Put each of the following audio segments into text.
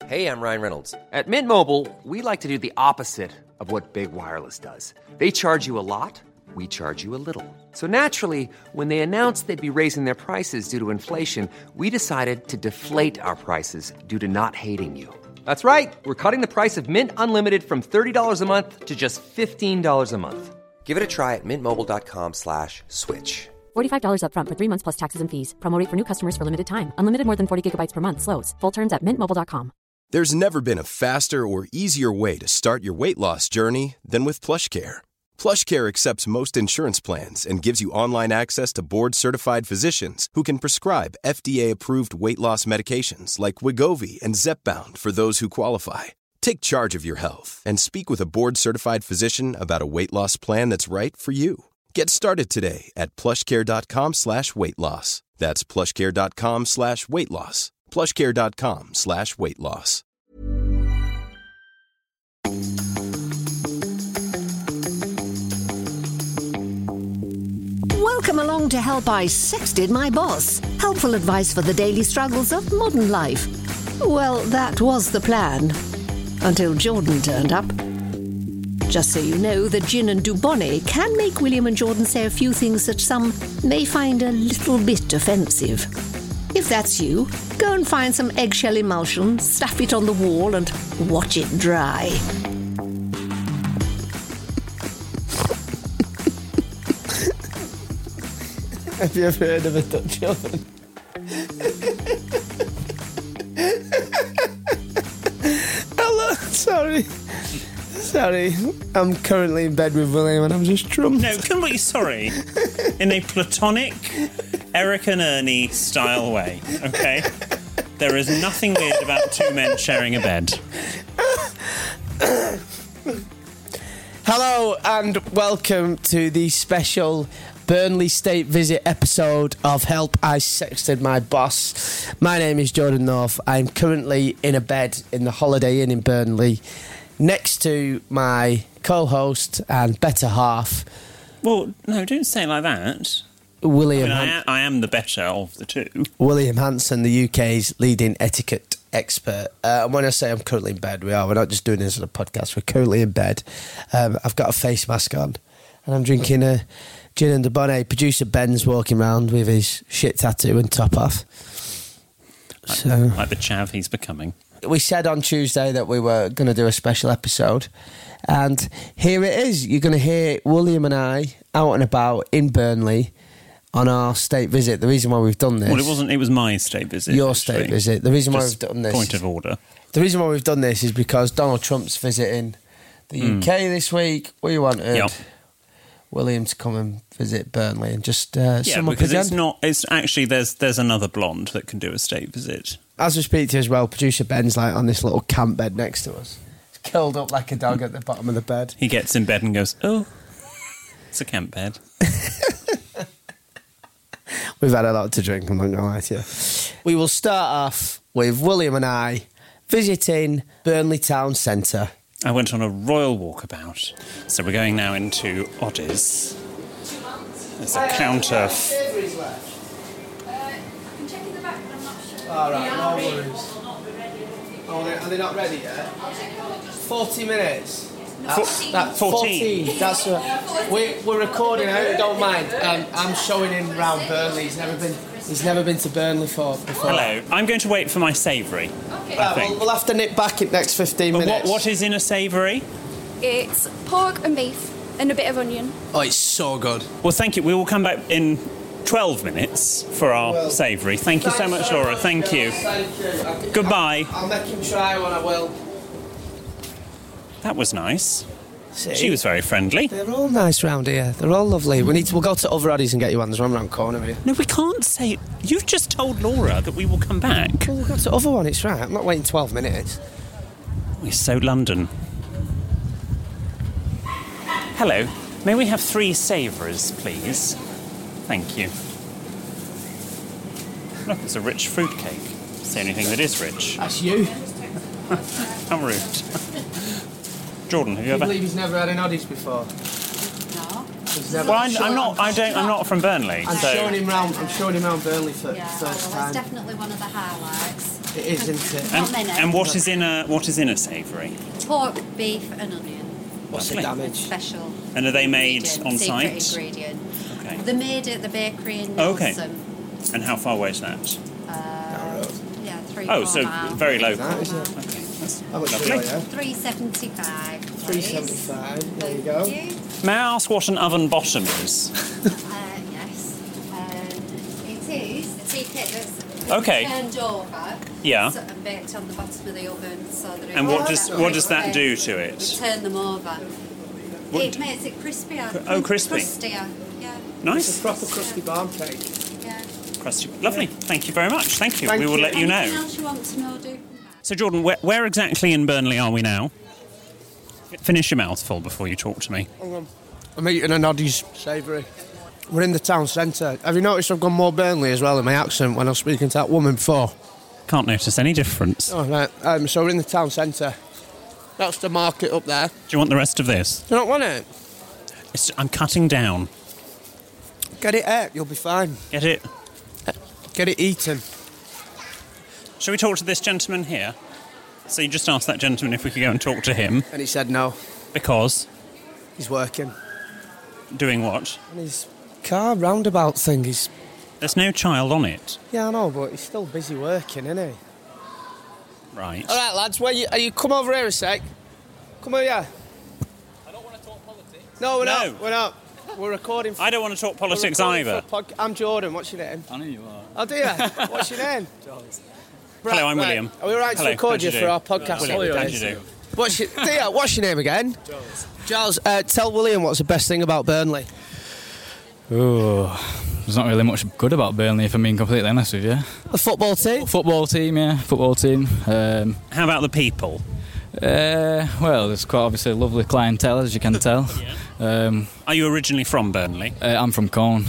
Hey, I'm Ryan Reynolds. At Mint Mobile, we like to do the opposite of what Big Wireless does. They charge you a lot, we charge you a little. So naturally, when they announced they'd be raising their prices due to inflation, we decided to deflate our prices due to not hating you. That's right. We're cutting the price of Mint Unlimited from $30 a month to just $15 a month. Give it a try at mintmobile.com/switch. $45 up front for 3 months plus taxes and fees. Promo rate for new customers for limited time. Unlimited more than 40 gigabytes per month. Slows full terms at mintmobile.com. There's never been a faster or easier way to start your weight loss journey than with PlushCare. PlushCare accepts most insurance plans and gives you online access to board-certified physicians who can prescribe FDA-approved weight loss medications like Wegovy and Zepbound for those who qualify. Take charge of your health and speak with a board-certified physician about a weight loss plan that's right for you. Get started today at plushcare.com/weight loss. That's plushcare.com/weight loss. plushcare.com/weight loss. Welcome along to Help I Sexted My Boss. Helpful advice for the daily struggles of modern life. Well, that was the plan. Until Jordan turned up. Just so you know, the gin and Dubonnet can make William and Jordan say a few things that some may find a little bit offensive. If that's you, go and find some eggshell emulsion, stuff it on the wall and watch it dry. Have you ever heard of a Dutch oven? Hello, sorry, I'm currently in bed with William and I'm just drunk. No, couldn't be sorry. In a platonic Eric and Ernie style way, okay? There is nothing weird about two men sharing a bed. Hello and welcome to the special Burnley State Visit episode of Help I Sexted My Boss. My name is Jordan North. I'm currently in a bed in the Holiday Inn in Burnley next to my co-host and better half. Well, no, don't say it like that. William. I am the better of the two. William Hanson, the UK's leading etiquette expert. And when I say I'm currently in bed, we're not just doing this as a podcast, we're currently in bed. I've got a face mask on and I'm drinking a gin and Dubonnet. Producer Ben's walking around with his shit tattoo and top off. Like the chav he's becoming. We said on Tuesday that we were going to do a special episode, and here it is. You're going to hear William and I out and about in Burnley on our state visit. The reason why we've done this... Well, it was my state visit. Your state visit. The reason why we've done this... Point of order. The reason why we've done this is because Donald Trump's visiting the UK this week. We wanted William to come and visit Burnley and just sum up again. It's actually, there's another blonde that can do a state visit. As we speak to you as well, producer Ben's like on this little camp bed next to us. He's curled up like a dog at the bottom of the bed. He gets in bed and goes, oh, it's a camp bed. We've had a lot to drink, I'm not going to lie to you. We will start off with William and I visiting Burnley Town Centre. I went on a royal walkabout. So we're going now into Oddies. There's a counter... All right, no worries. Are they not ready yet? 40 minutes. 14. That's we're recording. I don't mind. I'm showing him round Burnley. He's never been to Burnley before. Hello. I'm going to wait for my savoury. Okay. We'll have to nip back in the next 15 minutes. What is in a savoury? It's pork and beef and a bit of onion. Oh, it's so good. Well, thank you. We will come back in 12 minutes for our savoury. Thank you so much, Laura. Thank you. Thank you. Goodbye. I'll make him try one, I will. That was nice. See? She was very friendly. They're all nice round here. They're all lovely. We'll go to other Oddies and get you one. There's one round the corner here. No, we can't say... You've just told Laura that we will come back. Well, we'll go to other one. It's right. I'm not waiting 12 minutes. We're so London. Hello. May we have 3 savouries, please? Thank you. Look, it's a rich fruitcake. It's the only thing that is rich. That's you. How rude. Jordan, have you I ever... believe he's never had an Oddies before. No. Well, I'm not from Burnley. I'm showing him round Burnley for the first well, time. it's definitely one of the highlights. It is, isn't it? Not many. And what is in a savoury? Pork, beef, and onion. What's the Lovely. damage? Special. And are they made ingredient, on secret site? ingredient. Okay. They're made at the bakery in Oh, okay. Nelson. And how far away is that? Yeah, 3 Oh, 4 so miles. very local. That is it. Okay, that's How much lovely. do you? $3.75. please. $3.75. There you Thank go. you. May I ask what an oven bottom is? Yes. It is a teakit that's Okay. turned over. Yeah. And baked on the bottom of the oven so that it And what does that do to it? Turn them over. What- It makes it crispier. Oh, crispy. Crustier. Yeah. It's Nice. a proper crusty barn cake. Yeah. Crusty. Lovely. Thank you very much. Thank you. Thank We will you. let you Anything know. else you want to know, do? So, Jordan, where exactly in Burnley are we now? Finish your mouthful before you talk to me. I'm eating a Noddy's savoury. We're in the town centre. Have you noticed I've gone more Burnley as well in my accent when I was speaking to that woman before? Can't notice any difference. Oh, right. So we're in the town centre. That's the market up there. Do you want the rest of this? Do you not want it? I'm cutting down. Get it out, you'll be fine. Get it? Get it eaten. Shall we talk to this gentleman here? So you just asked that gentleman if we could go and talk to him. And he said no. Because? He's working. Doing what? And his car roundabout thing, he's... There's no child on it. Yeah, I know, but he's still busy working, isn't he? Right. All right, lads, are you come over here a sec? Come over here. I don't want to talk politics. No, we're not. We're not. We're recording. I don't want to talk politics we're recording either. for a I'm Jordan. What's your name? I know you are. Oh, do you? What's your name? Charles. Hello, I'm William. Are we all right Hello, to record how'd you you for do? our podcast? William, how'd you do? What's your name again? Giles. Tell William what's the best thing about Burnley. Oh, there's not really much good about Burnley, if I'm being completely honest with you. The football team? Football team, yeah, football team. How about the people? Well, there's quite obviously a lovely clientele, as you can tell. Are you originally from Burnley? I'm from Colne.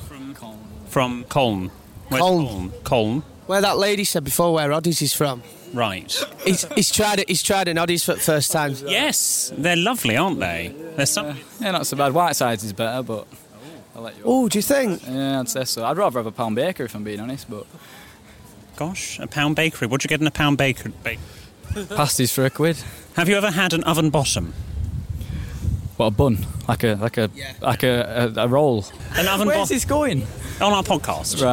From Colne. Where's Colne. Colne. Where that lady said before where Oddies is from. Right. He's tried it. He's tried an Oddies for the first time. Yes, they're lovely, aren't they? There's some. Yeah, not so bad. Whitesides is better, but I'll let you. Oh, do you think? Yeah, I'd say so. I'd rather have a pound baker, if I'm being honest, but Gosh, a pound bakery. What'd you get in a pound bakery? pasties for £1. Have you ever had an oven bottom? What, a bun? Like a roll. An oven Where's bottom this going? on our podcast.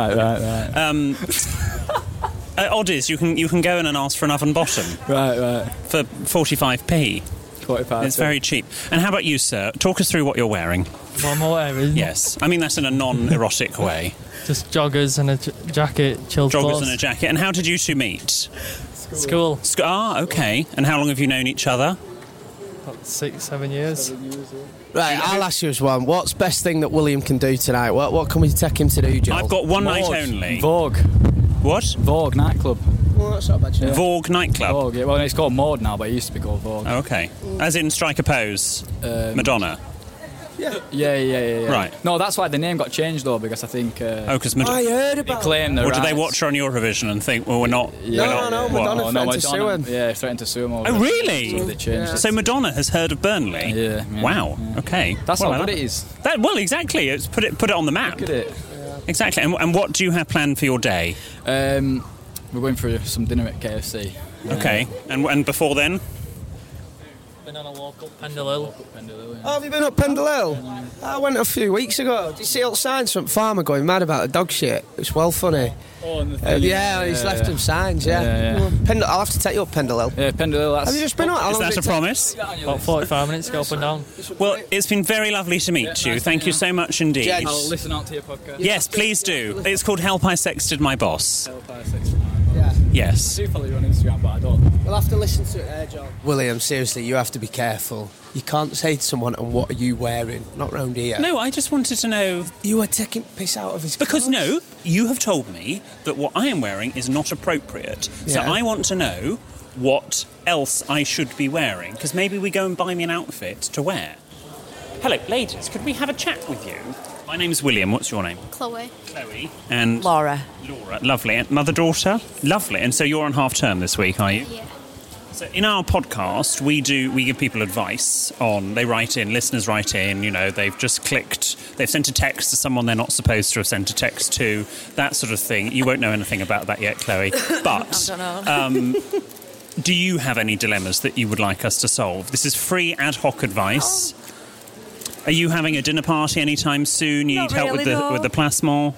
Right. At Oddies, you can go in and ask for an oven bottom Right. for 45p. 45. It's very cheap. And how about you, sir? Talk us through what you're wearing. What am I wearing? Yes, I mean that's in a non-erotic way. Just joggers and a jacket, chilled Joggers clothes. and a jacket. And how did you two meet? School. Okay. And how long have you known each other? About 6-7 years. Right, I'll ask you as one. What's best thing that William can do tonight? What can we take him to do, Joel? I've got one night only. Vogue. What? Vogue nightclub. Well, that's not bad. Yeah. Vogue nightclub. Vogue, yeah. Well, it's called Maud now, but it used to be called Vogue. Oh, okay. As in strike a pose. Madonna. Yeah. Right. No, that's why the name got changed, though, because I think... Because I Madonna. heard They about claim the Or did they rights. watch her on Eurovision and think, well, we're not... Yeah. we're not No, what? Madonna threatened to sue him. Yeah, threatened to sue him. Over Oh, it. really? So they changed it. So Madonna has heard of Burnley? Yeah. Wow. Yeah. Okay. That's Well, how I good like it is. that. Well, exactly. It's put it on the map. Look at it. Exactly. And what do you have planned for your day? We're going for some dinner at KFC. Okay. And before then? Been on a walk up Pendle Hill. Oh, have you been up Pendle Hill? I went a few weeks ago. Did you see all the signs from Farmer going mad about the dog shit? It's well funny. Oh, and the thing, He's left them signs, yeah. I'll have to take you up Pendle Hill. Yeah, Pendle Hill, that's... Have you just been up? How Is long that did a it take? promise? About 45 minutes to go up and down. Well, it's been very lovely to meet you. Thank you so much indeed. Jen, I'll listen out to your podcast. Yes, please do. It's called Help I Sexted My Boss. Yeah. Yes. I do follow you on Instagram, but I don't. We'll have to listen to it there, John. William, seriously, you have to be careful. You can't say to someone, and what are you wearing? Not round here. No, I just wanted to know... You were taking piss out of his Because, clothes. no, you have told me that what I am wearing is not appropriate. So Yeah. I want to know what else I should be wearing. Because maybe we go and buy me an outfit to wear. Hello, ladies, could we have a chat with you? My name's William. What's your name? Chloe. Chloe. And... Laura. Laura. Lovely. And mother-daughter? Lovely. And so you're on half-term this week, are you? Yeah. So in our podcast, we give people advice on. Listeners write in. They've just they've sent a text to someone they're not supposed to have sent a text to. That sort of thing. You won't know anything about that yet, Chloe. But I don't know. do you have any dilemmas that you would like us to solve? This is free ad hoc advice. Are you having a dinner party anytime soon? You need help with the plasmon?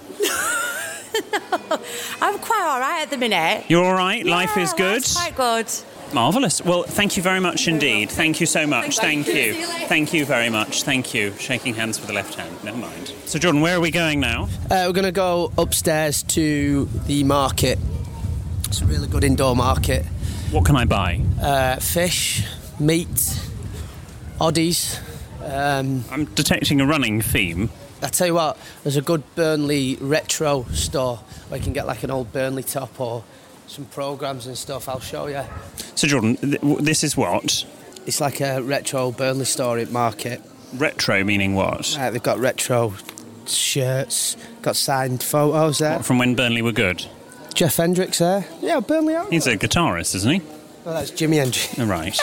I'm quite all right at the minute. You're all right? Yeah, Life is good? Life's quite good. Marvellous. Well, thank you very much indeed. Thank you so much. Thank you. Thank you very much. Thank you. Shaking hands with the left hand. Never mind. So, Jordan, where are we going now? We're going to go upstairs to the market. It's a really good indoor market. What can I buy? Fish, meat, oddies. I'm detecting a running theme. I tell you what, there's a good Burnley retro store where you can get like an old Burnley top or some programmes and stuff. I'll show you. So, Jordan, this is what? It's like a retro Burnley store at market. Retro meaning what? They've got retro shirts, got signed photos there. What, from when Burnley were good? Jeff Hendricks there. Yeah, Burnley are. He's a guitarist, isn't he? Well, that's Jimi Hendrix. Oh, right.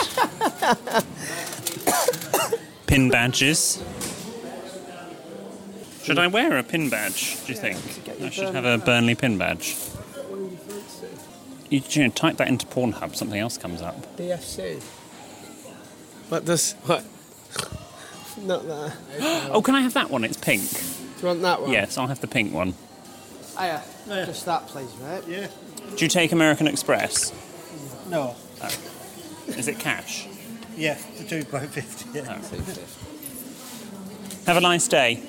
Pin badges. Should I wear a pin badge, do you think? I should have a Burnley pin badge. You type that into Pornhub, something else comes up. BFC. What? Not that. Oh, can I have that one? It's pink. Do you want that one? Yes, I'll have the pink one. Oh, yeah. Just that, please, mate. Yeah. Do you take American Express? No. Oh. Is it cash? Yeah, the £2.50. Yeah. Oh. Have a nice day.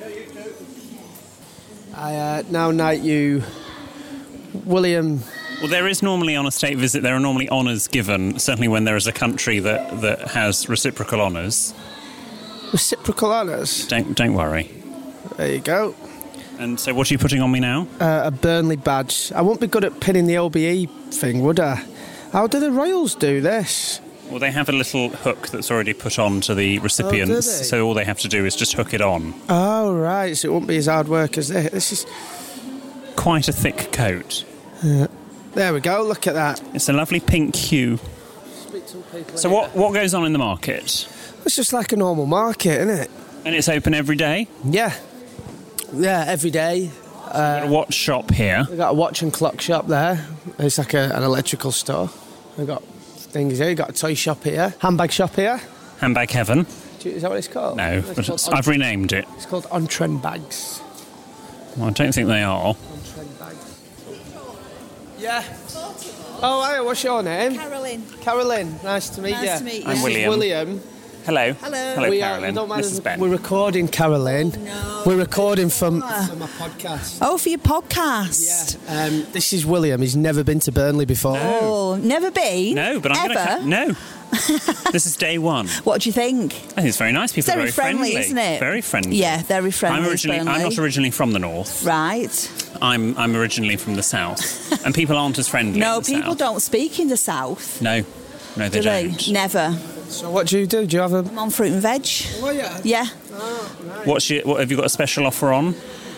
I now knight you, William. Well, there is normally on a state visit, there are normally honours given, certainly when there is a country that has reciprocal honours. Reciprocal honours? Don't worry. There you go. And so what are you putting on me now? A Burnley badge. I won't be good at pinning the OBE thing, would I? How do the Royals do this? Well, they have a little hook that's already put on to the recipients, do they? so all they have to do is just hook it on. Oh, right, so it won't be as hard work as this. This is quite a thick coat. There we go, look at that. It's a lovely pink hue. So what goes on in the market? It's just like a normal market, isn't it? And it's open every day? Yeah. Yeah, every day. Got a watch shop here. We've got a watch and clock shop there. It's like an electrical store. We've got things here. We've got a toy shop here. Handbag shop here. Handbag Heaven. Is that what it's called? No, but I've renamed it. It's called On Trend Bags. Well, I don't think they are. On Trend Bags. Yeah. Oh, hi, what's your name? Carolyn, nice to meet you. Nice to meet you. I'm William. William. Hello. Hello. Carolyn. This is Ben. We're recording, Caroline. No. We're recording from my podcast. Oh, for your podcast? Yeah. This is William. He's never been to Burnley before. Oh, never been? No, but I'm Ever? No. This is day one. What do you think? I think it's very nice. People It's are very friendly, isn't it? Very friendly. Yeah, very friendly. I'm not originally from the north. Right. I'm originally from the south, and people aren't as friendly. No, in the people south. don't speak in the south. No, they Do they? don't. Never. So what do you do? Do you have a... I'm on fruit and veg. Oh, yeah? Yeah. Oh, nice. What have you got a special offer on?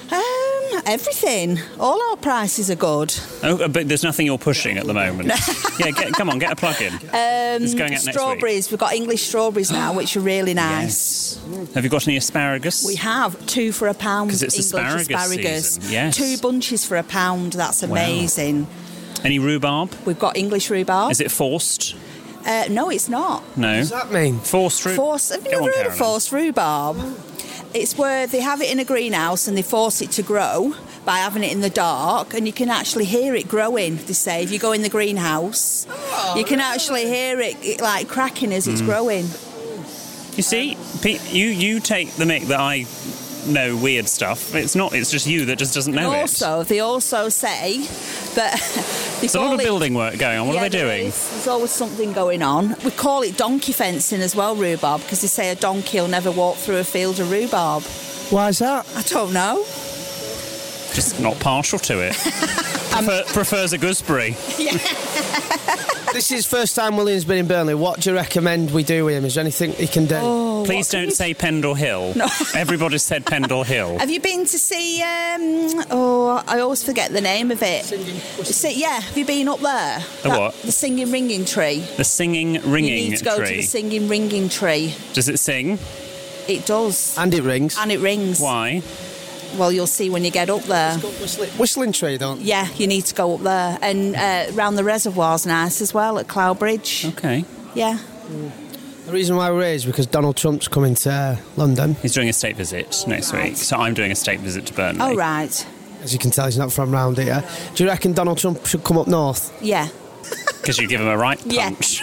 Everything. All our prices are good. Oh, but there's nothing you're pushing at the moment. Yeah, come on, get a plug in. It's going out next strawberries. week. We've got English strawberries now, which are really nice. Yes. Have you got any asparagus? We have 2 for £1. 'Cause it's English asparagus season, yes. 2 bunches for £1. That's amazing. Wow. Any rhubarb? We've got English rhubarb. Is it forced? No, it's not. No. What does that mean? Forced rhubarb. Have you never heard of forced rhubarb? It's where they have it in a greenhouse and they force it to grow by having it in the dark, and you can actually hear it growing. They say if you go in the greenhouse, you can actually hear it like cracking as it's growing. You see, Pete, you take the mick that I know weird stuff. It's not. It's just you that just doesn't know it. They also say that there's a lot of building work going on. What are they doing? There's always something going on. We call it donkey fencing as well, rhubarb, because they say a donkey will never walk through a field of rhubarb. Why is that? I don't know. Just not partial to it. prefers a gooseberry. This is first time William's been in Burnley. What do you recommend we do with him? Is there anything he can do? Please don't say Pendle Hill. No. Everybody said Pendle Hill. Have you been to see, I always forget the name of it. Have you been up there? What? The Singing Ringing Tree. The Singing Ringing Tree. You need to go to the Singing Ringing Tree. Does it sing? It does. And it rings. And it rings. Why? Well, you'll see when you get up there. Whistling Tree, don't you? Yeah, you need to go up there. And round the reservoir's nice as well, at Cloudbridge. Okay. Yeah. The reason why we're here is because Donald Trump's coming to London. He's doing a state visit next week, so I'm doing a state visit to Burnley. Oh, right. As you can tell, he's not from round here. Do you reckon Donald Trump should come up north? Yeah. Because you give him a right punch.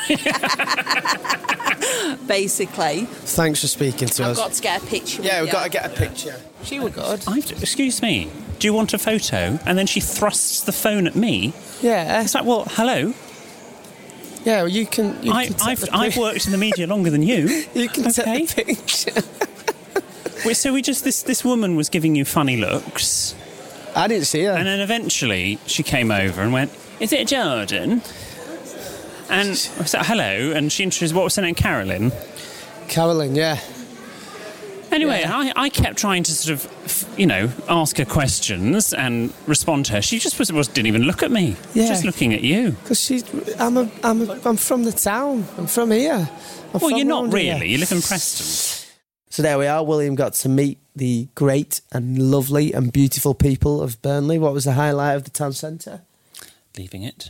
Basically. Thanks for speaking to us. I've got to get a picture. Yeah, we've got to get a picture. She was good. Excuse me, do you want a photo? And then she thrusts the phone at me. Yeah. It's like, well, hello. Yeah, well, you can I've worked in the media longer than you. You can take the picture. This woman was giving you funny looks. I didn't see her. And then eventually she came over and went, "Is it Jordan?" And I said, "Hello," and she introduced, what was her name, Carolyn? Carolyn, yeah. Anyway, yeah. I kept trying to sort of, ask her questions and respond to her. She just didn't even look at me. Yeah. Just looking at you. Because I'm from the town. I'm from here. Well, you're not really. Here. You live in Preston. So there we are. William got to meet the great and lovely and beautiful people of Burnley. What was the highlight of the town centre? Leaving it.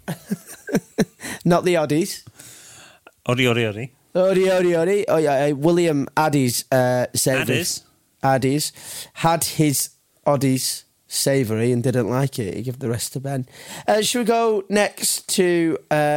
Not the Oddies. Oddy. Oddy. Oh, yeah. William Addy's savoury. Addy's had his Oddies savoury and didn't like it. He gave the rest to Ben. Should we go next to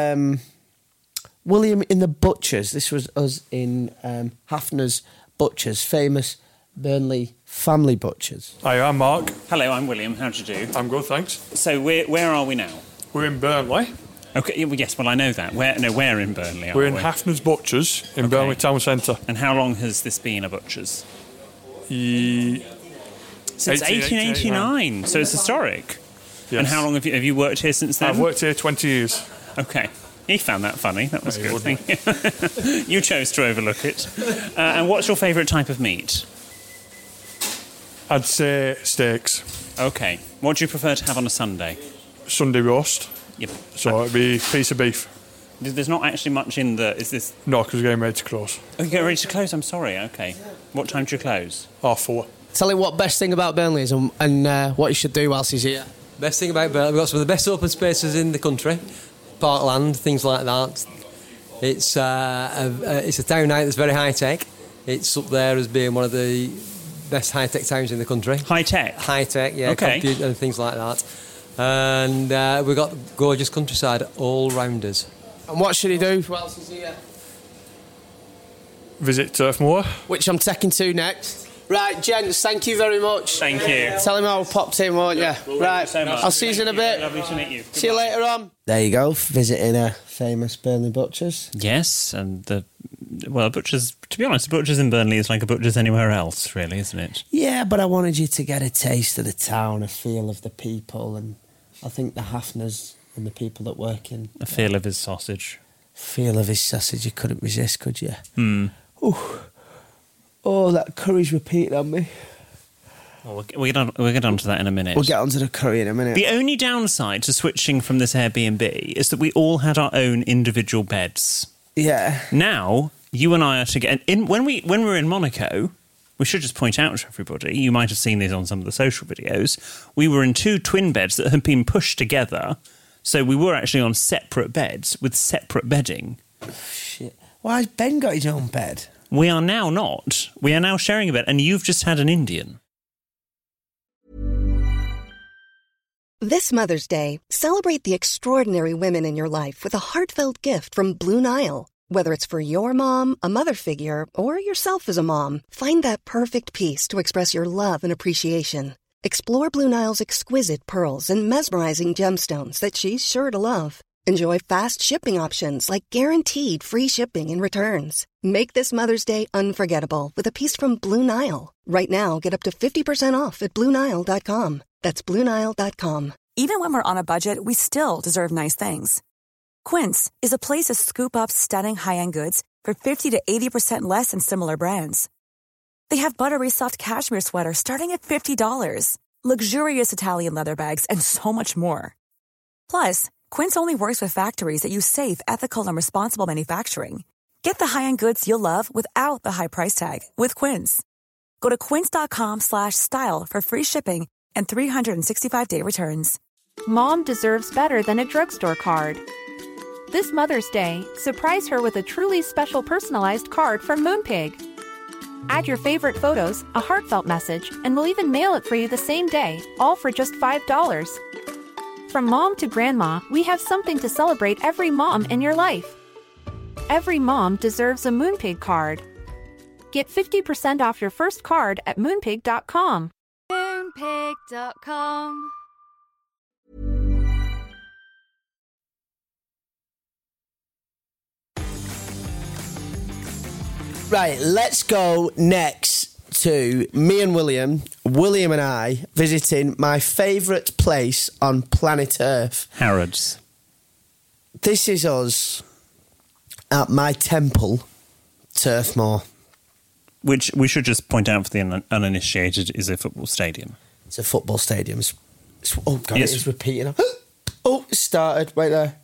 William in the Butchers? This was us in Hafner's Butchers, famous Burnley family butchers. Hi, I'm Mark. Hello, I'm William. How do you do? I'm good, thanks. So where are we now? We're in Burnley. Okay, yes, well, I know that. Where in Burnley are we? We're in Hafner's Butchers in Burnley Town Centre. And how long has this been a butcher's? Since Since 1889, so it's historic. Yes. And how long have you worked here since then? I've worked here 20 years. Okay. He found that funny. That was good. You chose to overlook it. And what's your favourite type of meat? I'd say steaks. Okay. What do you prefer to have on a Sunday? Sunday roast. Yep. So it'd be a piece of beef. There's not actually much in the... Is this... No, because we're getting ready to close. Oh, you're getting ready to close? I'm sorry. Okay. What time do you close? 4:30. Tell him what best thing about Burnley is and what he should do whilst he's here. Best thing about Burnley, we've got some of the best open spaces in the country. Parkland, things like that. It's a town now that's very high-tech. It's up there as being one of the best high-tech towns in the country. High-tech? High-tech, yeah. Okay. Computer and things like that. And we've got gorgeous countryside all round us. And what should he do whilst he's here? Visit Turf Moor. Which I'm taking to next. Right, gents, thank you very much. Thank you. Tell him how I popped in, won't you? Right, so much. I'll see you in a bit. Lovely to meet you. See you later on. There you go, visiting a famous Burnley Butchers. Yes, and Butchers, to be honest, Butchers in Burnley is like a Butchers anywhere else, really, isn't it? Yeah, but I wanted you to get a taste of the town, a feel of the people, and I think the Hafners and the people that work in... A feel of his sausage. Feel of his sausage, you couldn't resist, could you? Hmm. Ooh. Oh, that curry's repeated on me. Well, we'll get on to that in a minute. We'll get onto the curry in a minute. The only downside to switching from this Airbnb is that we all had our own individual beds. Yeah. Now, you and I are together. When we were in Monaco, we should just point out to everybody, you might have seen these on some of the social videos, we were in 2 twin beds that had been pushed together, so we were actually on separate beds with separate bedding. Shit. Why has Ben got his own bed? We are now not. We are now sharing a bed, and you've just had an Indian. This Mother's Day, celebrate the extraordinary women in your life with a heartfelt gift from Blue Nile. Whether it's for your mom, a mother figure, or yourself as a mom, find that perfect piece to express your love and appreciation. Explore Blue Nile's exquisite pearls and mesmerizing gemstones that she's sure to love. Enjoy fast shipping options like guaranteed free shipping and returns. Make this Mother's Day unforgettable with a piece from Blue Nile. Right now, get up to 50% off at BlueNile.com. That's BlueNile.com. Even when we're on a budget, we still deserve nice things. Quince is a place to scoop up stunning high-end goods for 50 to 80% less than similar brands. They have buttery soft cashmere sweaters starting at $50, luxurious Italian leather bags, and so much more. Plus, Quince only works with factories that use safe, ethical, and responsible manufacturing. Get the high-end goods you'll love without the high price tag with Quince. Go to quince.com/style for free shipping and 365-day returns. Mom deserves better than a drugstore card. This Mother's Day, surprise her with a truly special personalized card from Moonpig. Add your favorite photos, a heartfelt message, and we'll even mail it for you the same day, all for just $5. From mom to grandma, we have something to celebrate every mom in your life. Every mom deserves a Moonpig card. Get 50% off your first card at moonpig.com. Moonpig.com. Right, let's go next to me and William and I visiting my favourite place on planet Earth. Harrods. This is us at my temple, Turf Moor. Which we should just point out for the uninitiated is a football stadium. It's a football stadium. Oh, God, Yes. it's repeating. Oh, it started. Wait there.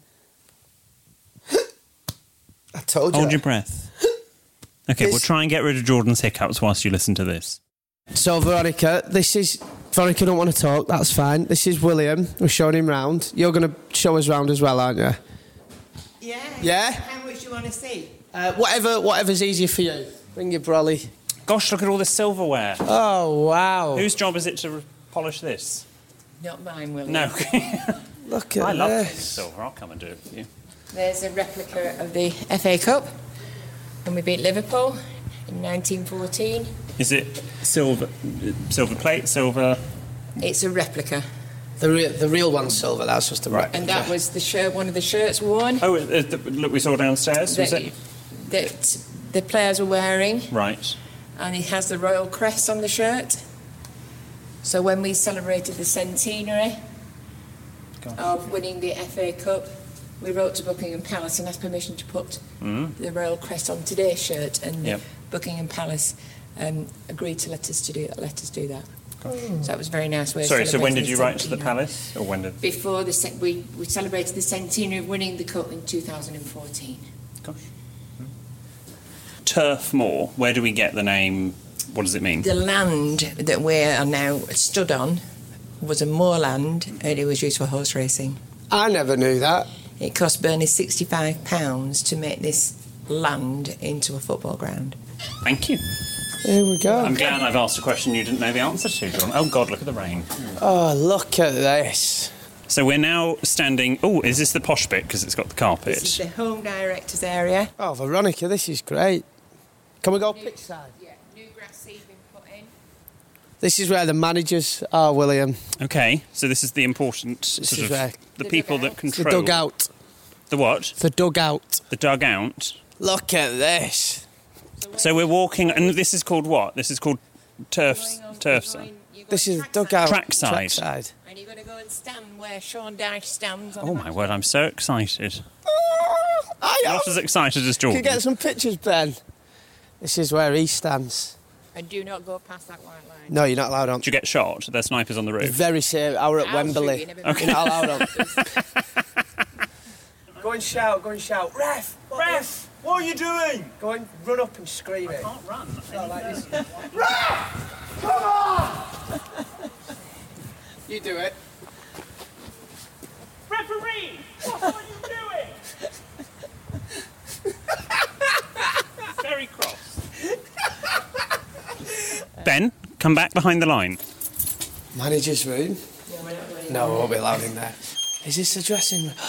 I told you. Hold that. your breath. Okay, we'll try and get rid of Jordan's hiccups whilst you listen to this. So, Veronica, Veronica don't want to talk, that's fine. This is William, we're showing him round. You're going to show us round as well, aren't you? Yeah. Yeah? How much do you want to see? Whatever's easier for you. Bring your brolly. Gosh, look at all this silverware. Oh, wow. Whose job is it to polish this? Not mine, William. No. Look at I love this. silver. I'll come and do it for you. There's a replica of the FA Cup when we beat Liverpool in 1914. Is it silver plate, silver? It's a replica. The real one's silver, that's just the right. And that was the shirt, one of the shirts worn. Oh, look, we saw downstairs, was it? That the players were wearing. Right. And it has the royal crest on the shirt. So when we celebrated the centenary of winning the FA Cup, we wrote to Buckingham Palace and asked permission to put the royal crest on today's shirt, and Buckingham Palace agreed to let us do that. So that was a very nice way. Sorry, so when did the you write to the centenary. palace, or when did? Before we celebrated the centenary of winning the cup in 2014. Gosh. Turf Moor. Where do we get the name? What does it mean? The land that we are now stood on was a moorland, and it was used for horse racing. I never knew that. It cost Bernie £65 to make this land into a football ground. Thank you. Here we go. I'm glad I've asked a question you didn't know the answer to, John. Oh, God, look at the rain. Oh, look at this. So we're now standing... Oh, is this the posh bit, because it's got the carpet? This is the home director's area. Oh, Veronica, this is great. Can we go pitch side? Yeah, new grass seed been put in. This is where the managers are, William. Okay, so this is the important is where the people that control... The dugout. The what? The dugout. The dugout. Look at this. So we're walking, and this is called what? This is called turf side. This is dugout. Trackside. And you've got to go and stand where Sean Dyche stands. On Oh my word, I'm so excited. I am. Not as excited as Can Jordan. you get some pictures, Ben? This is where he stands. And do not go past that white line. No, you're not allowed on. Do you get shot? There's snipers on the roof. It's very safe. We're at Wembley. Okay. You're not allowed on. Go and shout, Ref! Ref! What are you doing? Go and run up and scream it. I can't run. Not like this. Ref! Come on! You do it. Referee! What are you doing? Very cross. Ben, come back behind the line. Manager's room? No, we won't be allowed in there. Is this the dressing room?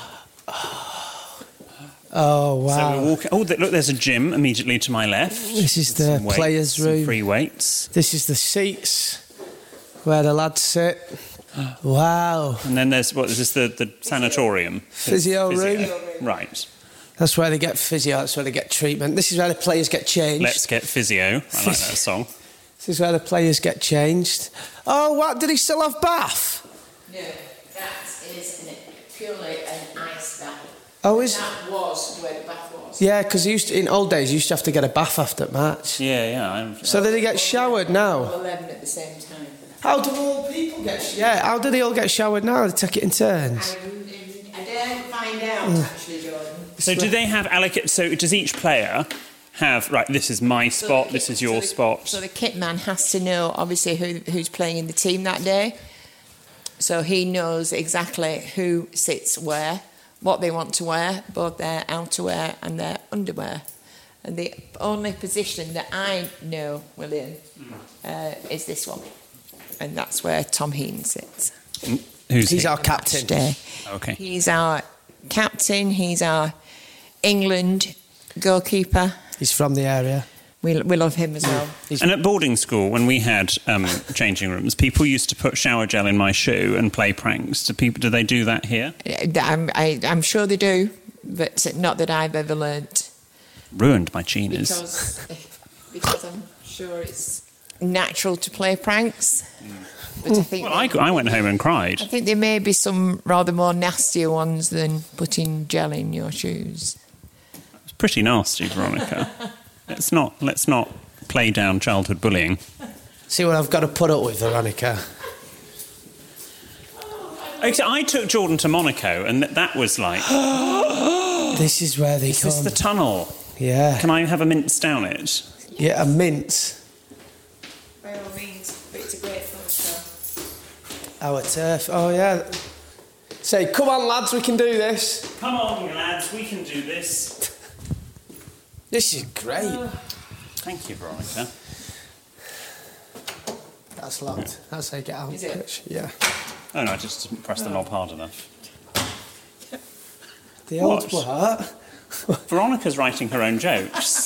Oh, wow. So we're walking... Oh, look, there's a gym immediately to my left. This is the Some weights, players' some room. free weights. This is the seats where the lads sit. Wow. And then there's... What, is this the sanatorium? Physio room. Right. That's where they get physio, that's where they get treatment. This is where the players get changed. Let's get physio. I like that song. This is where the players get changed. Oh, what? Did he still have bath? Yeah. is purely an ice bath. Oh, is that was where the bath was? Yeah, because in old days you used to have to get a bath after match. Yeah. So do they get showered now? All 11 at the same time. How do all people get? Yeah, how do they all get showered now? They take it in turns. I didn't find out actually, Jordan. So do they have So does each player have this is my spot, this is your spot? So the kit man has to know obviously who's playing in the team that day. So he knows exactly who sits where, what they want to wear, both their outerwear and their underwear. And the only position that I know, William, is this one. And that's where Tom Heen sits. He's our captain. Okay. He's our captain. He's our England goalkeeper. He's from the area. We love him as well. And at boarding school, when we had changing rooms, people used to put shower gel in my shoe and play pranks. Do they do that here? I'm sure they do, but not that I've ever learnt. Ruined my chinas. Because I'm sure it's natural to play pranks. But I think I went home and cried. I think there may be some rather more nastier ones than putting gel in your shoes. It's pretty nasty, Veronica. Let's not play down childhood bullying. See what I've got to put up with, Veronica. I took Jordan to Monaco, and that was like... This is where they come. Is this the tunnel? Yeah. Can I have a mince down it? Yeah, a mince. By all means, but it's a great photo. Our turf. Oh, yeah. Say, come on, lads, we can do this. Come on, lads, we can do this. This is great. Thank you, Veronica. That's locked. That's how you get out. Is it? Yeah. Oh, no, I just didn't press the knob hard enough. The old what? Veronica's writing her own jokes.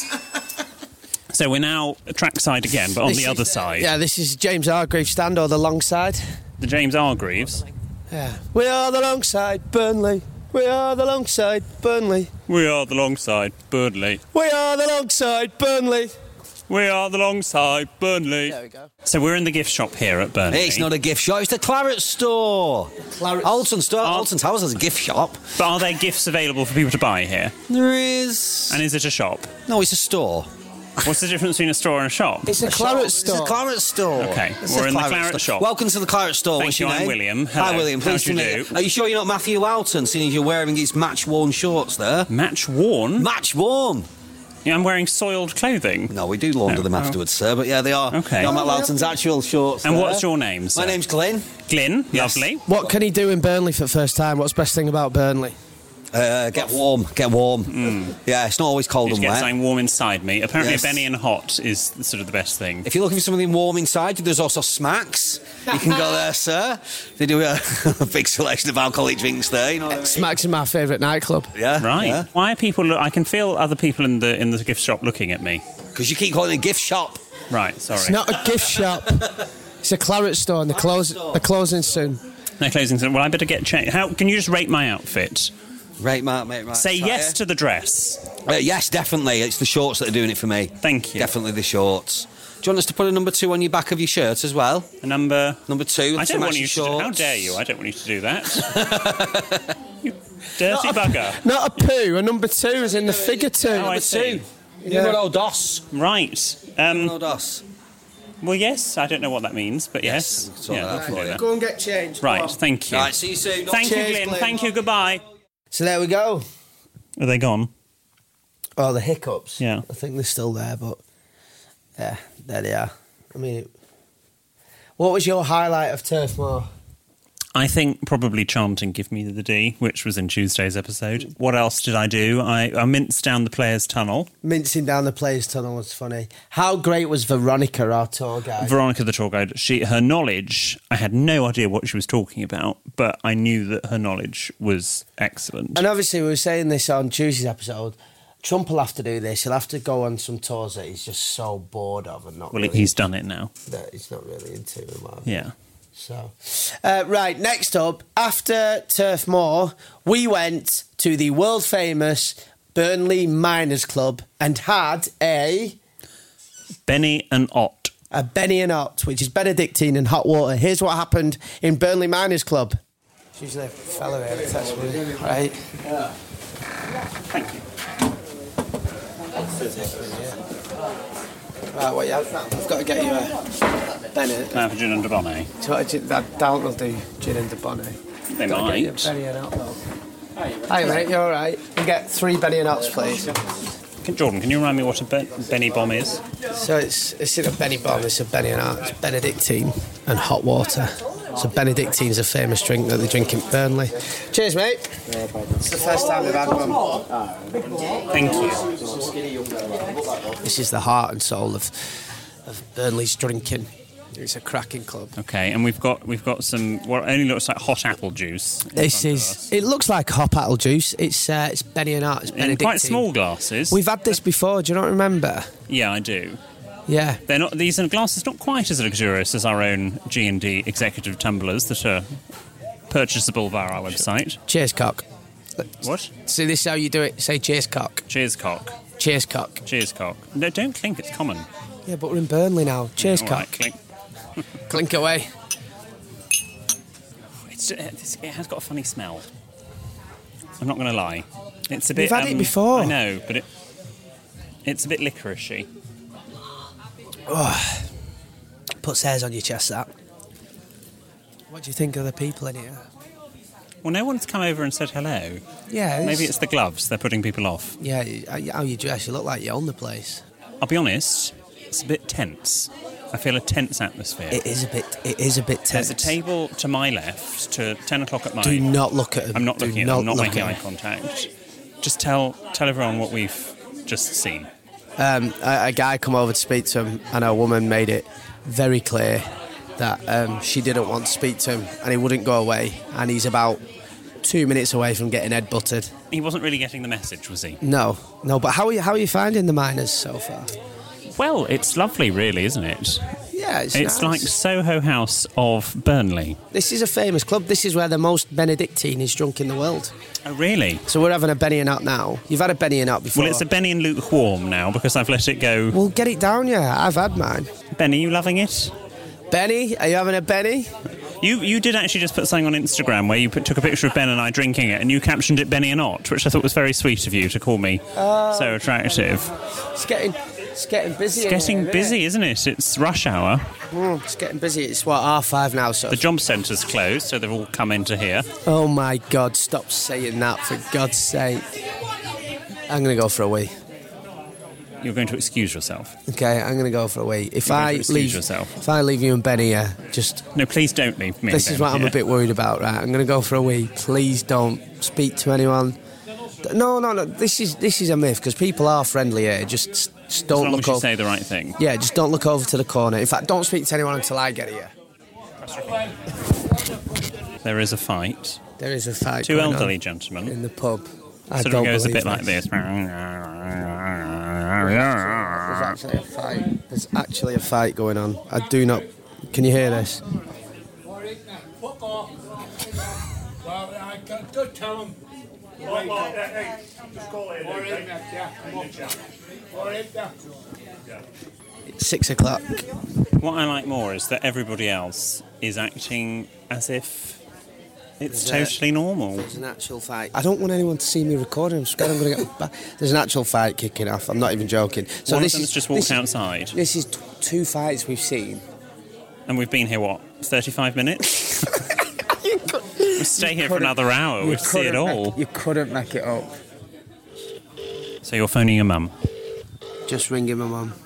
So we're now trackside again, but on the other side. Yeah, this is James Hargreaves' stand, or the long side. The James Hargreaves? Yeah. We are the long side, Burnley. We are the long side, Burnley. We are the long side, Burnley. We are the long side, Burnley. We are the long side, Burnley. There we go. So we're in the gift shop here at Burnley. It's not a gift shop, it's the Claret store. Alton store. Alton Towers has a gift shop. But are there gifts available for people to buy here? There is. And is it a shop? No, it's a store. What's the difference between a store and a shop? It's a Claret store. It's a Claret store. Okay, It's we're a in the Claret shop. Welcome to the Claret store. Thank What's you, your I'm name? William. Hello. Hi, William. Pleased to How do meet you you. do? Are you sure you're not Matthew Alton, seeing as you're wearing his match-worn shorts there? Match-worn? Match-worn. Yeah, I'm wearing soiled clothing. No, we do launder them afterwards, sir, but yeah, they are. Okay. They are Matt Loughton's actual shorts. And there. what's your name, sir? My name's Glyn. Glyn, Yes. lovely. What can he do in Burnley for the first time? What's the best thing about Burnley? Get warm. Yeah, it's not always cold You and get wet. something warm inside me. Apparently, Yes. Benny and Hot is sort of the best thing. If you're looking for something warm inside, there's also Smacks. You can go there, sir. They do a big selection of alcoholic drinks there. You know what I mean? Smacks is my favourite nightclub. Yeah, Right. yeah. Why are people... I can feel other people in the gift shop looking at me. Because you keep calling it a gift shop. Right, sorry. It's not a gift shop. It's a Claret store, and they're closing soon. They're closing soon. Well, I better get changed. How can you just rate my outfit? Right, mate. Say yes to the dress. Yes, definitely. It's the shorts that are doing it for me. Thank you. Definitely the shorts. Do you want us to put a number 2 on your back of your shirt as well? A number 2. I don't want you to do, how dare you? I don't want you to do that. You dirty bugger. Not a poo. A number 2 is in the figure 2. Oh, I see. Numero dos. Right. Numero dos. Well, yes. I don't know what that means, but yes. sort that out for you. Go and get changed. Right. Thank you. Right, see you soon. Thank you, Cheers, Glyn. Glyn. Thank you. Goodbye. So there we go. Are they gone? Oh, the hiccups. Yeah. I think they're still there, but yeah, there they are. I mean, what was your highlight of Turf Moor? I think probably chanting Give Me the D, which was in Tuesday's episode. What else did I do? I minced down the players' tunnel. Mincing down the players' tunnel was funny. How great was Veronica, our tour guide? Veronica, the tour guide, her knowledge, I had no idea what she was talking about, but I knew that her knowledge was excellent. And obviously, we were saying this on Tuesday's episode. Trump will have to do this. He'll have to go on some tours that he's just so bored of and not. Well, really he's done it now. That he's not really into him. Yeah. So, right, next up, after Turf Moor, we went to the world-famous Burnley Miners Club and had a Benny and Ott. A Benny and Ott, which is Benedictine and hot water. Here's what happened in Burnley Miners Club. It's usually a fella here that takes me. Right. Thank you. Right, what you have? I've got to get you a Bennett. Can I have a gin and Dubonnet? That doubt will do gin and Dubonnet. They Got to might. get you a Benny and Out, though. Hi, mate, you alright? You get 3 Benny and Outs, please. Jordan, can you remind me what a Benny Bomb is? So it's in a Benny Bomb, it's a Benny and Out. It's Benedictine and hot water. So Benedictine's a famous drink that they drink in Burnley. Cheers, mate. It's the first time we've had one. Thank you. This is the heart and soul of Burnley's drinking. It's a cracking club. Okay, and we've got some what only looks like hot apple juice. It looks like hot apple juice. It's Benny and Art. It's In Benedictine. quite small glasses. We've had this before. Do you not remember? Yeah, I do. Yeah. They're not. These are glasses not quite as luxurious as our own G&D executive tumblers that are purchasable via our website. Cheers, cock. What? See, this is how you do it. Say cheers, cock. Cheers, cock. Cheers, cock. Cheers, cock. No, don't clink. It's common. Yeah, but we're in Burnley now. Cheers, All cock. right, clink. Clink away. It has got a funny smell. I'm not going to lie. It's a bit. We've had it before. I know, but it's a bit licoricey. Oh, puts hairs on your chest, that. What do you think of the people in here? Well, no one's come over and said hello. Yeah. Maybe it's the gloves. They're putting people off. Yeah, how you dress, you look like you own the place. I'll be honest, it's a bit tense. I feel a tense atmosphere. It is a bit tense. There's a table to my left to 10 o'clock at night. Do not look at him. I'm not looking at them. I'm not making eye at him. contact. Just tell everyone what we've just seen. A guy come over to speak to him, and a woman made it very clear that she didn't want to speak to him, and he wouldn't go away. And he's about 2 minutes away from getting head butted. He wasn't really getting the message, was he? No. But how are you finding the Miners so far? Well, it's lovely, really, isn't it? Yeah, it's It's nice. like Soho House of Burnley. This is a famous club. This is where the most Benedictine is drunk in the world. Oh, really? So we're having a Benny and Out now. You've had a Benny and Out before. Well, it's a Benny and lukewarm now because I've let it go. Well, get it down, yeah. I've had mine. Benny, you loving it? Benny, are you having a Benny? You did actually just put something on Instagram where you took a picture of Ben and I drinking it, and you captioned it Benny and Not, which I thought was very sweet of you to call me so attractive. It's getting busy. It's getting busy, isn't it? It's rush hour. It's getting busy. It's 5:30 now, so... The job centre's closed, so they've all come into here. Oh, my God, stop saying that, for God's sake. I'm going to go for a wee. You're going to excuse yourself. Okay, I'm going to go for a wee. If You're going I to excuse leave yourself. If I leave you and Benny here, just... No, please don't leave me. This is what I'm a bit worried about, right? I'm going to go for a wee. Please don't speak to anyone. No. This is a myth, because people are friendly here. Just don't as long look as you over. say the right thing. Yeah, just don't look over to the corner. In fact, don't speak to anyone until I get here. There is a fight. There is a fight. Two going elderly on gentlemen. in the pub. I Sort of don't goes a believe bit like this. There's actually a fight. There's actually a fight going on. I do not. Can you hear this? Just tell him. It's 6 o'clock. What I like more is that everybody else is acting as if it's totally normal. There's an actual fight. I don't want anyone to see me recording. I'm scared I'm going to get back. There's an actual fight kicking off. I'm not even joking. So One this of them's is just walked outside. This is two fights we've seen. And we've been here, 35 minutes? We'll stay here for another hour. We'll see it all. You couldn't make it up. So you're phoning your mum? Just ringing my mum.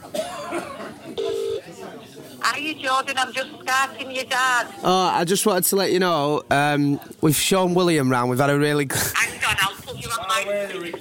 Hiya, Jordan, I'm just Skyping your dad. Oh, I just wanted to let you know, we've shown William round. We've had a really good... Hang on, I'll put you on my...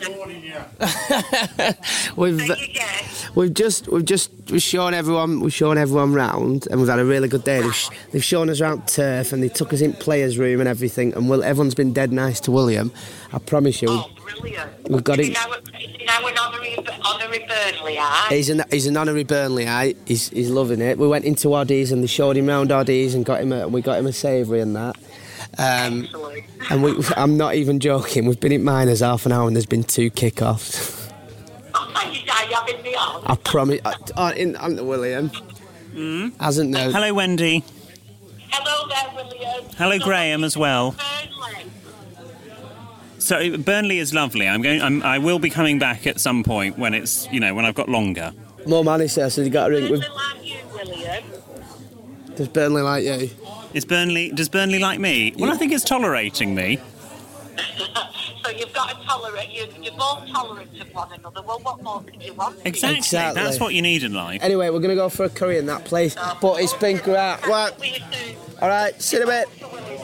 We've shown everyone round, and we've had a really good day. They've shown us around turf, and they took us in players' room and everything. And everyone's been dead nice to William. I promise you. Oh, brilliant. We've got it. Is he now an honorary Burnleyite? He's an honorary Burnleyite. He's loving it. We went into Oddies, and they showed him round Oddies, and we got him a savoury and that. And I'm not even joking. We've been at Miners half an hour, and there's been 2 kickoffs. Having me on. I promise. I'm William. Hasn't no. Hello, Wendy. Hello there, William. Hello, Graham, as well. So Burnley is lovely. I will be coming back at some point when it's, when I've got longer. More money, sir, so you got a ring with... like you, William. Does Burnley like you? Does Burnley like me? Well, I think it's tolerating me. So you've got to tolerate. You're both tolerant of one another. Well, what more could you want? Exactly. That's what you need in life. Anyway, we're going to go for a curry in that place. But it's been great. What? All right, see you in a bit.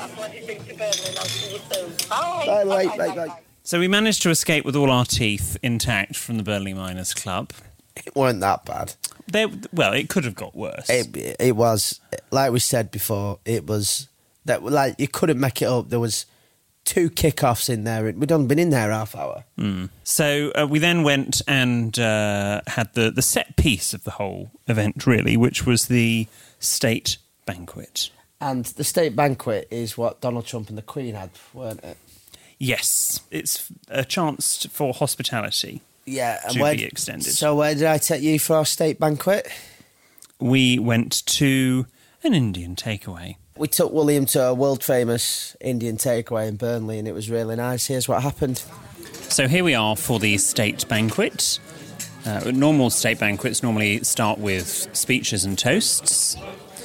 Bye. So we managed to escape with all our teeth intact from the Burnley Miners Club. It weren't that bad. It could have got worse. It was, like we said before, it was... that like you couldn't make it up. There was 2 kickoffs in there. We'd only been in there half hour. So we then went and had the set piece of the whole event, really, which was the state banquet. And the state banquet is what Donald Trump and the Queen had, weren't it? Yes, it's a chance for hospitality. Yeah, and to be extended. So where did I take you for our state banquet? We went to an Indian takeaway. We took William to a world-famous Indian takeaway in Burnley, and it was really nice. Here's what happened. So here we are for the state banquet. Normal state banquets normally start with speeches and toasts.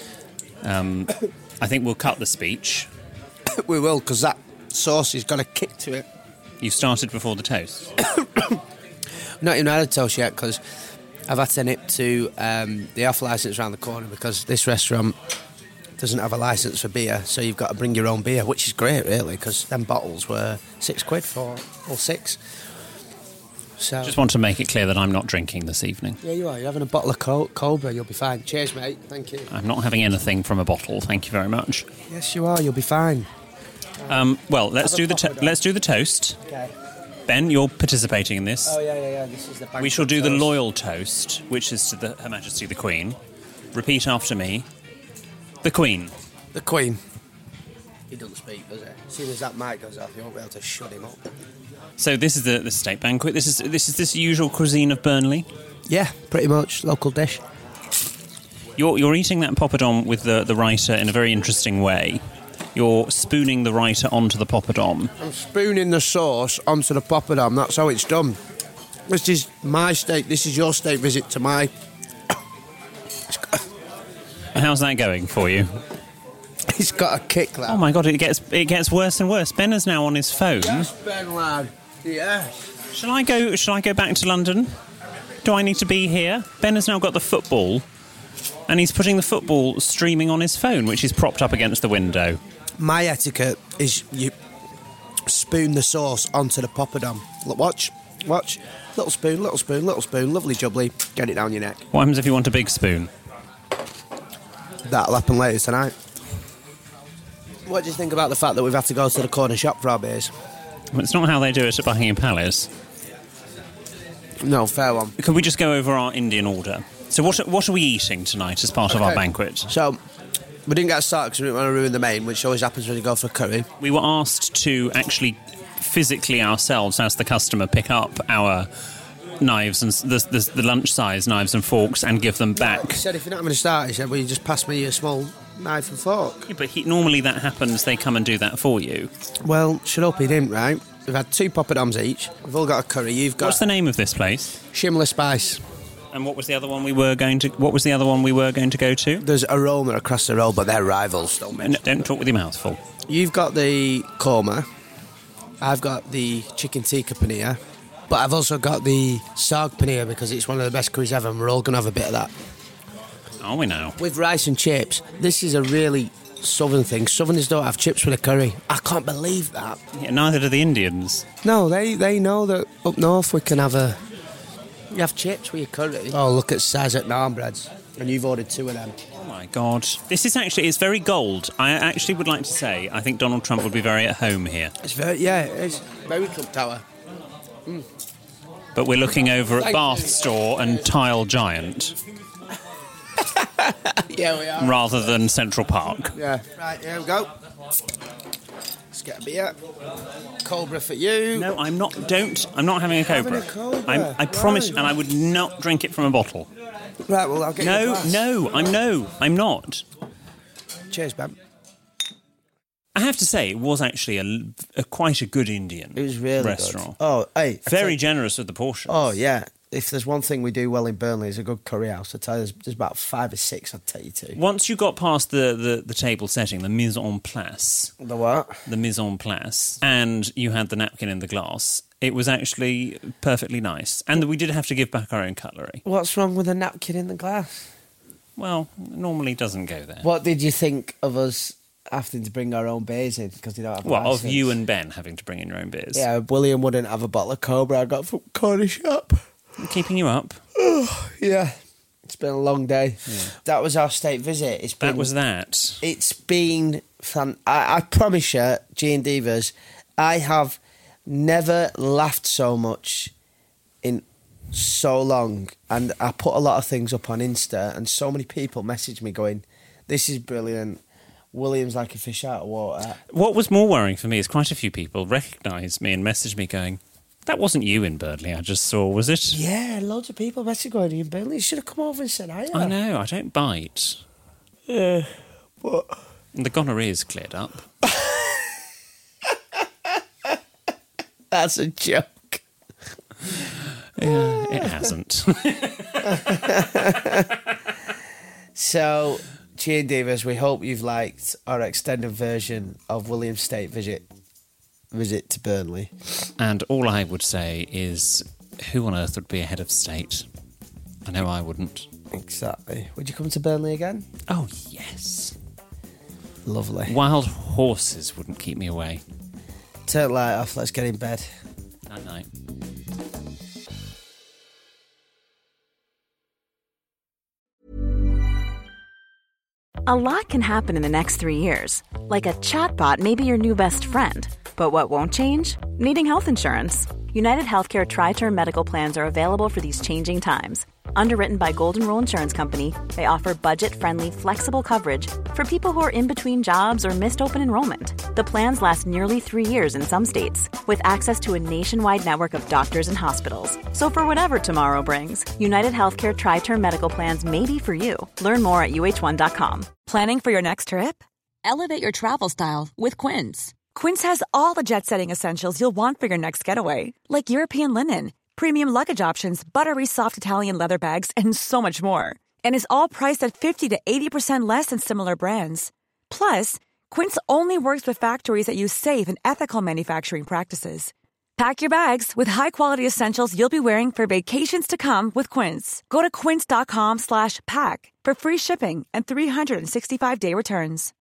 I think we'll cut the speech. We will, because that sauce has got a kick to it. You started before the toast? Not even had a toast yet, because I've had to nip to the off-licence around the corner, because this restaurant doesn't have a licence for beer, so you've got to bring your own beer, which is great, really, because them bottles were £6 for all 6. So just want to make it clear that I'm not drinking this evening. Yeah, you are. You're having a bottle of Cobra. You'll be fine. Cheers, mate. Thank you. I'm not having anything from a bottle. Thank you very much. Yes, you are. You'll be fine. Well, let's do the toast. Okay. Ben, you're participating in this. Oh yeah. This is the banquet. We shall do the toast. loyal toast, which is to Her Majesty the Queen. Repeat after me. The Queen. The Queen. He doesn't speak, does he? As soon as that mic goes off, you won't be able to shut him up. So this is the state banquet. This is this usual cuisine of Burnley. Yeah, pretty much local dish. You're eating that poppadom with the writer in a very interesting way. You're spooning the writer onto the poppadom. I'm spooning the sauce onto the poppadom. That's how it's done. This is my state. This is your state visit to my. How's that going for you? He's got a kick, lad. Oh my God! It gets worse and worse. Ben is now on his phone. Yes, Ben, lad. Yes. Shall I go back to London? Do I need to be here? Ben has now got the football, and he's putting the football streaming on his phone, which is propped up against the window. My etiquette is you spoon the sauce onto the poppadom. Look, watch. Little spoon, lovely jubbly. Get it down your neck. What happens if you want a big spoon? That'll happen later tonight. What do you think about the fact that we've had to go to the corner shop for our beers? Well, it's not how they do it at Buckingham Palace. No, fair one. Could we just go over our Indian order? So what are we eating tonight as part of our banquet? So, we didn't get started because we didn't want to ruin the main, which always happens when you go for a curry. We were asked to actually physically ourselves, as the customer, pick up our knives and the lunch-size knives and forks and give them back. He said, if you're not having a start, he said, well, you just pass me a small knife and fork. Yeah, but normally that happens, they come and do that for you. Well, shut up, he didn't, right? We've had 2 poppadoms each. We've all got a curry. You've got... What's the name of this place? Shimla Spice. And what was the other one we were going to go to? There's Aroma across the road, but they're rivals. Don't talk with your mouth full. You've got the korma. I've got the chicken tikka paneer. But I've also got the saag paneer because it's one of the best curries ever, and we're all going to have a bit of that. Are we now? With rice and chips. This is a really southern thing. Southerners don't have chips with a curry. I can't believe that. Yeah, neither do the Indians. No, they know that up north we can have you have chips with your curry. Oh, look at size at naan breads. And you've ordered 2 of them. Oh my God. This is it's very gold. I actually would like to say I think Donald Trump would be very at home here. It's it's very Trump Tower. Mm. But we're looking over at Bath Store and Tile Giant. Yeah, we are. Rather than Central Park. Yeah. Right, here we go. Let's get a beer. Cobra for you. No, I'm not having a Cobra. I promise, and I would not drink it from a bottle. Right, well, I'll get you a glass. I'm not. Cheers, Ben. I have to say, it was actually quite a good Indian It was really restaurant. good. Oh, hey. Very generous with the portions. Oh, yeah. If there's one thing we do well in Burnley, is a good curry house. I tell you, there's about 5 or 6 I'd take you to. Once you got past the table setting, the mise en place. The what? The mise en place. And you had the napkin in the glass. It was actually perfectly nice. And we did have to give back our own cutlery. What's wrong with a napkin in the glass? Well, it normally doesn't go there. What did you think of us having to bring our own beers in because you don't have a Well, licence? of you and Ben having to bring in your own beers. Yeah, William wouldn't have a bottle of Cobra I got from Corner Shop. Keeping you up. Yeah. It's been a long day. Yeah. That was our state visit. That was that. It's been fun. I promise you, G and Divas, I have never laughed so much in so long. And I put a lot of things up on Insta and so many people message me going, this is brilliant. William's like a fish out of water. What was more worrying for me is quite a few people recognised me and messaged me going, that wasn't you in Burnley I just saw, was it? Yeah, loads of people messaged going, in Burnley, you should have come over and said hi. I know, I don't bite. Yeah, but... And the gonorrhea's cleared up. That's a joke. Yeah, it hasn't. So, G and Divas, we hope you've liked our extended version of William's state visit to Burnley. And all I would say is, who on earth would be a head of state? I know I wouldn't. Exactly. Would you come to Burnley again? Oh, yes. Lovely. Wild horses wouldn't keep me away. Turn the light off, let's get in bed. That night. A lot can happen in the next 3 years. Like a chatbot may be your new best friend. But what won't change? Needing health insurance. United Healthcare Tri-Term Medical Plans are available for these changing times. Underwritten by Golden Rule Insurance Company, they offer budget-friendly, flexible coverage for people who are in between jobs or missed open enrollment. The plans last nearly 3 years in some states, with access to a nationwide network of doctors and hospitals. So for whatever tomorrow brings, United Healthcare Tri-Term Medical Plans may be for you. Learn more at uh1.com. Planning for your next trip? Elevate your travel style with Quince. Quince has all the jet-setting essentials you'll want for your next getaway, like European linen, premium luggage options, buttery soft Italian leather bags, and so much more. And is all priced at 50 to 80% less than similar brands. Plus, Quince only works with factories that use safe and ethical manufacturing practices. Pack your bags with high-quality essentials you'll be wearing for vacations to come with Quince. Go to quince.com/pack for free shipping and 365-day returns.